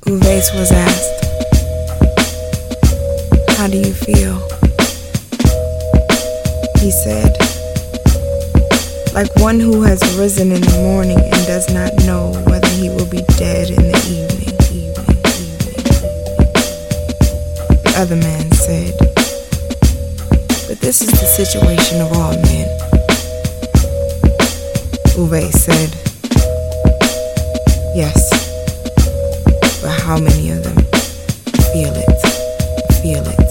Uwais was asked, "How do you feel?" He said, "Like one who has risen in the morning and does not know whether he will be dead in the evening." The other man said, "But this is the situation of all men." Uwais said, "Yes, but how many of them feel it?